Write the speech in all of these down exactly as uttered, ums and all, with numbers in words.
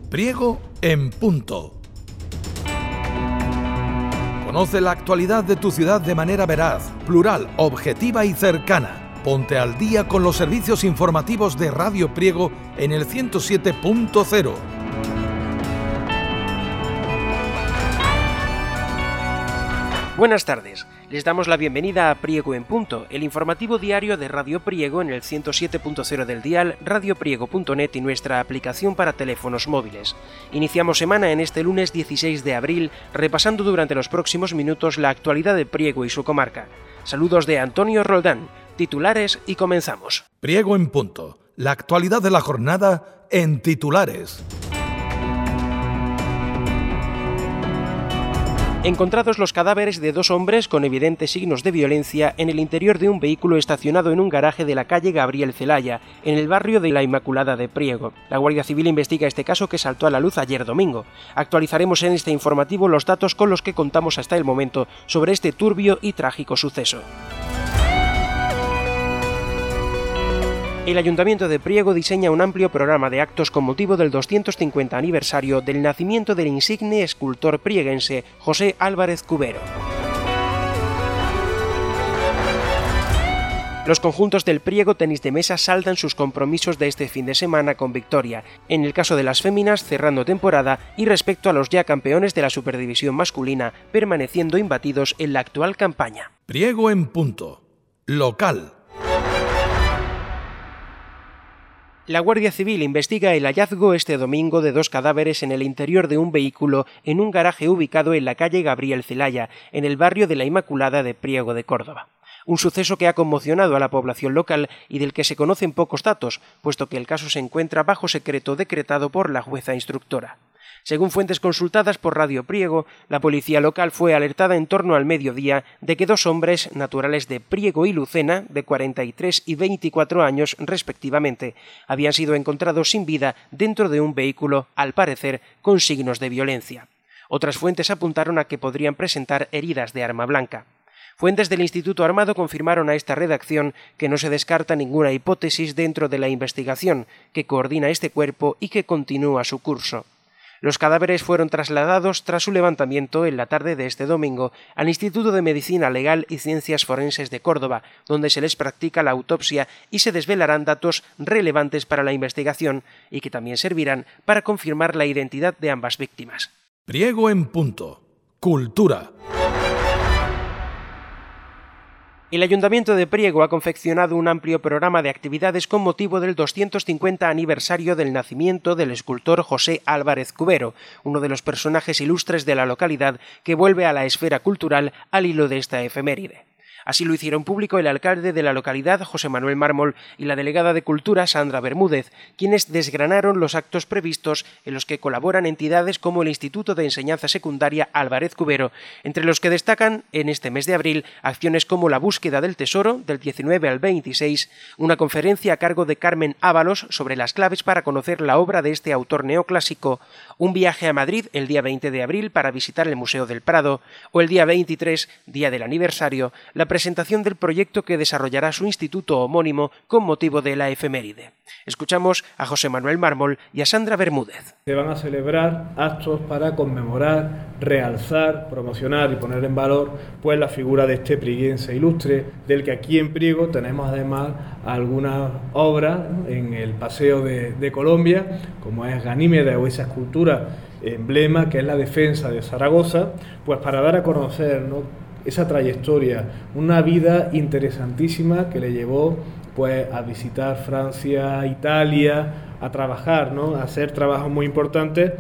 Priego en Punto. Conoce la actualidad de tu ciudad de manera veraz, plural, objetiva y cercana. Ponte al día con los servicios informativos de Radio Priego en el ciento siete punto cero. Buenas tardes, les damos la bienvenida a Priego en Punto, el informativo diario de Radio Priego en el ciento siete punto cero del dial, radiopriego punto net y nuestra aplicación para teléfonos móviles. Iniciamos semana en este lunes dieciséis de abril, repasando durante los próximos minutos la actualidad de Priego y su comarca. Saludos de Antonio Roldán, titulares y comenzamos. Priego en Punto, la actualidad de la jornada en titulares. Encontrados los cadáveres de dos hombres con evidentes signos de violencia en el interior de un vehículo estacionado en un garaje de la calle Gabriel Celaya, en el barrio de la Inmaculada de Priego. La Guardia Civil investiga este caso que saltó a la luz ayer domingo. Actualizaremos en este informativo los datos con los que contamos hasta el momento sobre este turbio y trágico suceso. El Ayuntamiento de Priego diseña un amplio programa de actos con motivo del doscientos cincuenta aniversario del nacimiento del insigne escultor prieguense José Álvarez Cubero. Los conjuntos del Priego Tenis de Mesa saldan sus compromisos de este fin de semana con victoria, en el caso de las féminas cerrando temporada y respecto a los ya campeones de la Superdivisión masculina permaneciendo imbatidos en la actual campaña. Priego en Punto. Local. La Guardia Civil investiga el hallazgo este domingo de dos cadáveres en el interior de un vehículo en un garaje ubicado en la calle Gabriel Celaya, en el barrio de la Inmaculada de Priego de Córdoba. Un suceso que ha conmocionado a la población local y del que se conocen pocos datos, puesto que el caso se encuentra bajo secreto decretado por la jueza instructora. Según fuentes consultadas por Radio Priego, la policía local fue alertada en torno al mediodía de que dos hombres naturales de Priego y Lucena, de cuarenta y tres y veinticuatro años respectivamente, habían sido encontrados sin vida dentro de un vehículo, al parecer, con signos de violencia. Otras fuentes apuntaron a que podrían presentar heridas de arma blanca. Fuentes del Instituto Armado confirmaron a esta redacción que no se descarta ninguna hipótesis dentro de la investigación que coordina este cuerpo y que continúa su curso. Los cadáveres fueron trasladados tras su levantamiento en la tarde de este domingo al Instituto de Medicina Legal y Ciencias Forenses de Córdoba, donde se les practica la autopsia y se desvelarán datos relevantes para la investigación y que también servirán para confirmar la identidad de ambas víctimas. Priego en Punto. Cultura. El Ayuntamiento de Priego ha confeccionado un amplio programa de actividades con motivo del doscientos cincuenta aniversario del nacimiento del escultor José Álvarez Cubero, uno de los personajes ilustres de la localidad que vuelve a la esfera cultural al hilo de esta efeméride. Así lo hicieron público el alcalde de la localidad, José Manuel Mármol, y la delegada de Cultura, Sandra Bermúdez, quienes desgranaron los actos previstos en los que colaboran entidades como el Instituto de Enseñanza Secundaria Álvarez Cubero, entre los que destacan, en este mes de abril, acciones como la búsqueda del tesoro, del diecinueve al veintiséis, una conferencia a cargo de Carmen Ábalos sobre las claves para conocer la obra de este autor neoclásico, un viaje a Madrid el día veinte de abril para visitar el Museo del Prado, o el día veintitrés, día del aniversario, la presentación del proyecto que desarrollará su instituto homónimo con motivo de la efeméride. Escuchamos a José Manuel Mármol y a Sandra Bermúdez. Se van a celebrar actos para conmemorar, realzar, promocionar y poner en valor pues la figura de este prieguense ilustre, del que aquí en Priego tenemos además algunas obras, ¿no?, en el Paseo de, de Colombia, como es Ganímeda o esa escultura emblema que es la defensa de Zaragoza, pues para dar a conocer, ¿no?, esa trayectoria, una vida interesantísima que le llevó pues a visitar Francia, Italia, a trabajar, ¿no?, a hacer trabajos muy importantes,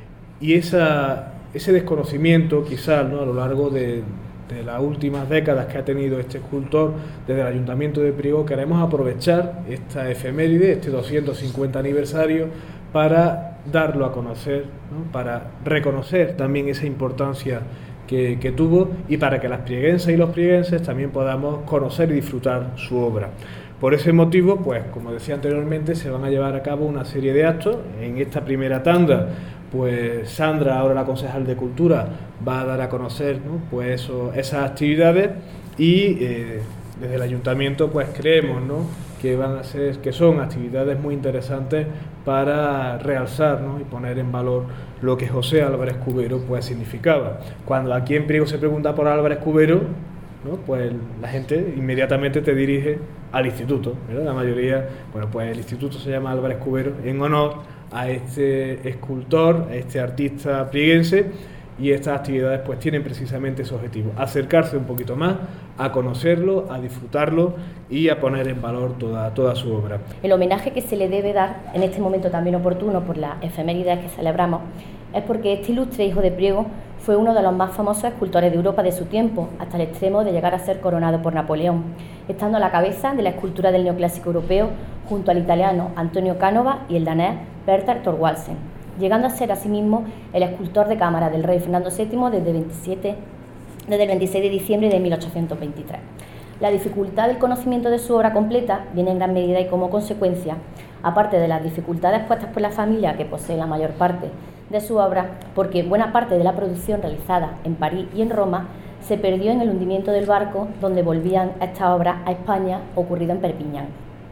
y esa, ese desconocimiento quizás, ¿no?, a lo largo de, de las últimas décadas que ha tenido este escultor desde el Ayuntamiento de Priego, queremos aprovechar esta efeméride, este doscientos cincuenta aniversario, para darlo a conocer, ¿no?, para reconocer también esa importancia Que, que tuvo y para que las prieguenses y los prieguenses también podamos conocer y disfrutar su obra. Por ese motivo, pues como decía anteriormente, se van a llevar a cabo una serie de actos. En esta primera tanda, pues Sandra, ahora la concejal de Cultura, va a dar a conocer, ¿no?, pues eso, esas actividades y eh, desde el Ayuntamiento pues creemos, ¿no?, que van a ser, que son actividades muy interesantes para realzar, ¿no?, y poner en valor lo que José Álvarez Cubero pues significaba. Cuando aquí en Priego se pregunta por Álvarez Cubero, ¿no?, pues la gente inmediatamente te dirige al instituto, ¿verdad? La mayoría, bueno, pues el instituto se llama Álvarez Cubero en honor a este escultor, a este artista prieguense, y estas actividades pues tienen precisamente ese objetivo: acercarse un poquito más, a conocerlo, a disfrutarlo y a poner en valor toda, toda su obra. El homenaje que se le debe dar en este momento también oportuno por las efemérides que celebramos es porque este ilustre hijo de Priego fue uno de los más famosos escultores de Europa de su tiempo, hasta el extremo de llegar a ser coronado por Napoleón, estando a la cabeza de la escultura del neoclásico europeo junto al italiano Antonio Canova y el danés Peter Thorvaldsen, llegando a ser asimismo el escultor de cámara del rey Fernando séptimo desde, veintisiete, desde el veintiséis de diciembre de mil ochocientos veintitrés. La dificultad del conocimiento de su obra completa viene en gran medida y como consecuencia, aparte de las dificultades puestas por la familia que posee la mayor parte de su obra, porque buena parte de la producción realizada en París y en Roma se perdió en el hundimiento del barco donde volvían estas obras a España, ocurrido en Perpiñán,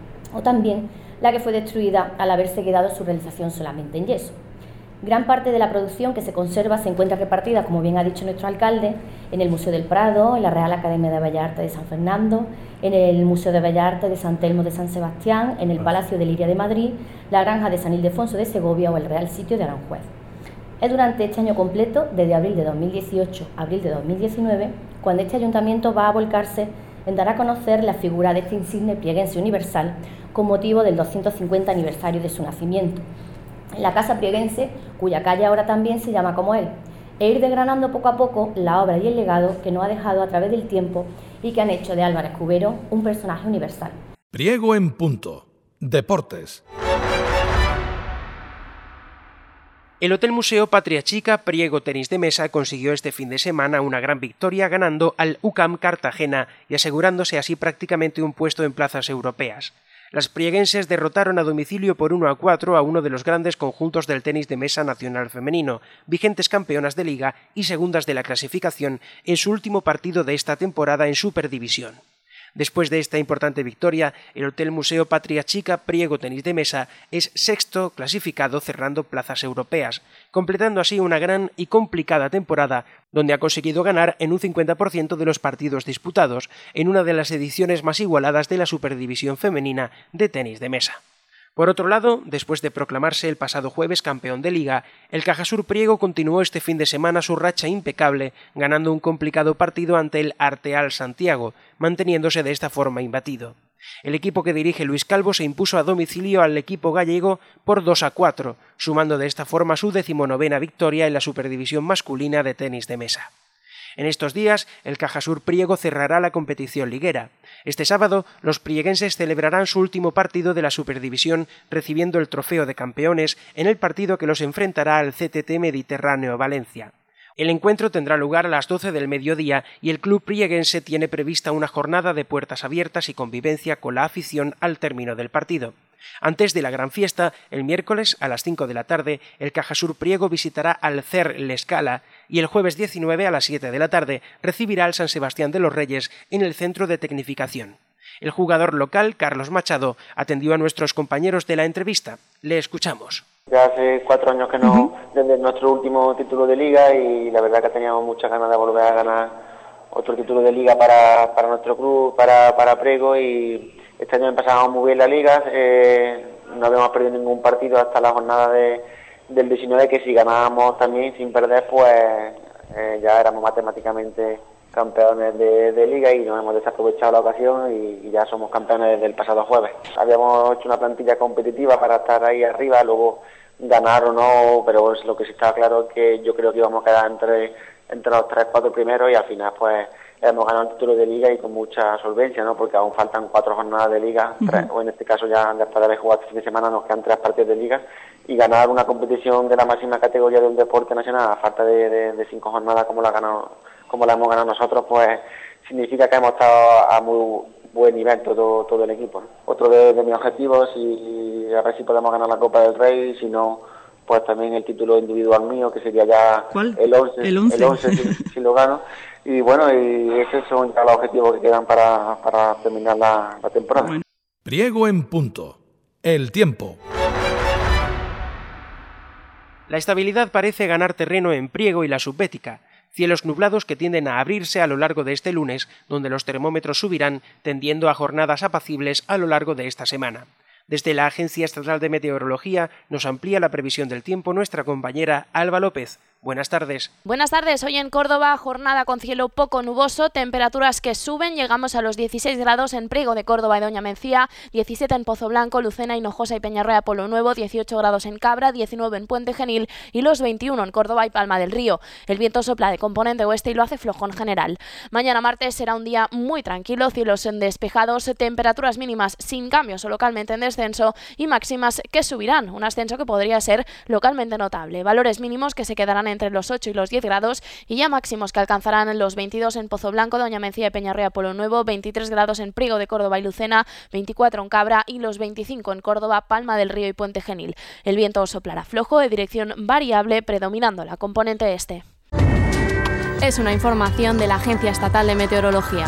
o también la que fue destruida al haberse quedado su realización solamente en yeso. Gran parte de la producción que se conserva se encuentra repartida, como bien ha dicho nuestro alcalde, en el Museo del Prado, en la Real Academia de Bellas Artes de San Fernando, en el Museo de Bellas Artes de San Telmo de San Sebastián, en el Palacio de Liria de Madrid, la Granja de San Ildefonso de Segovia o el Real Sitio de Aranjuez. Es durante este año completo, desde abril de dos mil dieciocho a abril de dos mil diecinueve, cuando este ayuntamiento va a volcarse en dar a conocer la figura de este insigne prieguense universal con motivo del doscientos cincuenta aniversario de su nacimiento, en la Casa Prieguense, cuya calle ahora también se llama como él, e ir desgranando poco a poco la obra y el legado que nos ha dejado a través del tiempo y que han hecho de Álvarez Cubero un personaje universal. Priego en punto. Deportes. El Hotel Museo Patria Chica Priego Tenis de Mesa consiguió este fin de semana una gran victoria ganando al U C A M Cartagena y asegurándose así prácticamente un puesto en plazas europeas. Las prieguenses derrotaron a domicilio por uno a cuatro a uno de los grandes conjuntos del tenis de mesa nacional femenino, vigentes campeonas de liga y segundas de la clasificación en su último partido de esta temporada en Superdivisión. Después de esta importante victoria, el Hotel Museo Patria Chica Priego Tenis de Mesa es sexto clasificado cerrando plazas europeas, completando así una gran y complicada temporada donde ha conseguido ganar en un cincuenta por ciento de los partidos disputados en una de las ediciones más igualadas de la Superdivisión femenina de tenis de mesa. Por otro lado, después de proclamarse el pasado jueves campeón de Liga, el Cajasur Priego continuó este fin de semana su racha impecable, ganando un complicado partido ante el Arteal Santiago, manteniéndose de esta forma imbatido. El equipo que dirige Luis Calvo se impuso a domicilio al equipo gallego por dos a cuatro, sumando de esta forma su decimonovena victoria en la Superdivisión masculina de tenis de mesa. En estos días, el Cajasur Priego cerrará la competición liguera. Este sábado, los prieguenses celebrarán su último partido de la Superdivisión recibiendo el trofeo de campeones en el partido que los enfrentará al C T T Mediterráneo Valencia. El encuentro tendrá lugar a las doce del mediodía y el club prieguense tiene prevista una jornada de puertas abiertas y convivencia con la afición al término del partido. Antes de la gran fiesta, el miércoles a las cinco de la tarde, el Cajasur Priego visitará al C E R L'Escala y el jueves diecinueve a las siete de la tarde recibirá al San Sebastián de los Reyes en el Centro de Tecnificación. El jugador local, Carlos Machado, atendió a nuestros compañeros de la entrevista. Le escuchamos. Ya hace cuatro años que no, uh-huh. desde nuestro último título de Liga, y la verdad que teníamos muchas ganas de volver a ganar otro título de Liga para, para nuestro club, para, para Priego, y este año empezábamos muy bien la Liga, eh, no habíamos perdido ningún partido hasta la jornada de, del diecinueve, que si ganábamos también sin perder, pues eh, ya éramos matemáticamente campeones de, de Liga, y nos hemos desaprovechado la ocasión y, y ya somos campeones desde el pasado jueves. Habíamos hecho una plantilla competitiva para estar ahí arriba, luego ganar o no, pero lo que sí estaba claro es que yo creo que íbamos a quedar entre, entre los tres, cuatro primeros, y al final pues hemos ganado el título de Liga y con mucha solvencia, ¿no? Porque aún faltan cuatro jornadas de Liga, uh-huh. tres, o en este caso ya después de haber jugado este fin de semana nos quedan tres partidos de Liga, y ganar una competición de la máxima categoría de un deporte nacional a falta de, de, de cinco jornadas como la ganado, como la hemos ganado nosotros, pues significa que hemos estado a muy buen nivel todo, todo el equipo, ¿no? Otro de, de mis objetivos, y a ver si podemos ganar la Copa del Rey, si no, pues también el título individual mío, que sería ya ¿Cuál? el once, el once, el once si, si lo gano. Y bueno, y esos son ya los objetivos que quedan para, para terminar la, la temporada. Bueno. Priego en punto. El tiempo. La estabilidad parece ganar terreno en Priego y la Subbética. Cielos nublados que tienden a abrirse a lo largo de este lunes, donde los termómetros subirán, tendiendo a jornadas apacibles a lo largo de esta semana. Desde la Agencia Estatal de Meteorología nos amplía la previsión del tiempo nuestra compañera Alba López. Buenas tardes. Buenas tardes. Hoy en Córdoba, jornada con cielo poco nuboso, temperaturas que suben, llegamos a los dieciséis grados en Priego de Córdoba y Doña Mencía, diecisiete en Pozo Blanco, Lucena, Hinojosa y Peñarroya Polo Nuevo, dieciocho grados en Cabra, diecinueve en Puente Genil y los veintiuno en Córdoba y Palma del Río. El viento sopla de componente oeste y lo hace flojo en general. Mañana martes será un día muy tranquilo, cielos despejados, temperaturas mínimas sin cambios o localmente en descenso y máximas que subirán, un ascenso que podría ser localmente notable. Valores mínimos que se quedarán entre los ocho y los diez grados y ya máximos que alcanzarán los veintidós en Pozo Blanco, Doña Mencía y Peñarroya Polo Nuevo, veintitrés grados en Priego de Córdoba y Lucena, veinticuatro en Cabra y los veinticinco en Córdoba, Palma del Río y Puente Genil. El viento soplará flojo de dirección variable, predominando la componente este. Es una información de la Agencia Estatal de Meteorología.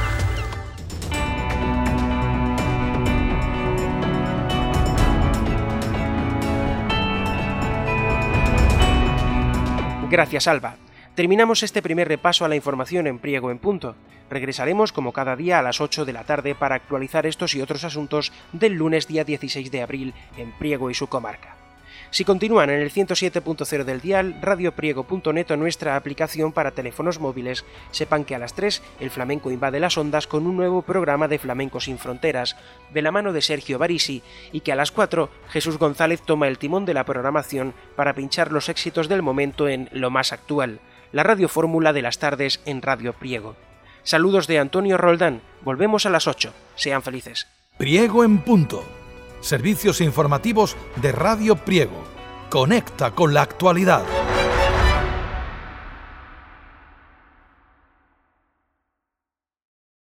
Gracias, Alba. Terminamos este primer repaso a la información en Priego en punto. Regresaremos como cada día a las ocho de la tarde para actualizar estos y otros asuntos del lunes día dieciséis de abril en Priego y su comarca. Si continúan en el ciento siete punto cero del dial, radiopriego punto net o nuestra aplicación para teléfonos móviles, sepan que a las tres el flamenco invade las ondas con un nuevo programa de Flamenco sin Fronteras, de la mano de Sergio Barisi, y que a las cuatro Jesús González toma el timón de la programación para pinchar los éxitos del momento en Lo Más Actual, la radiofórmula de las tardes en Radio Priego. Saludos de Antonio Roldán, volvemos a las ocho, sean felices. Priego en punto. Servicios informativos de Radio Priego. Conecta con la actualidad.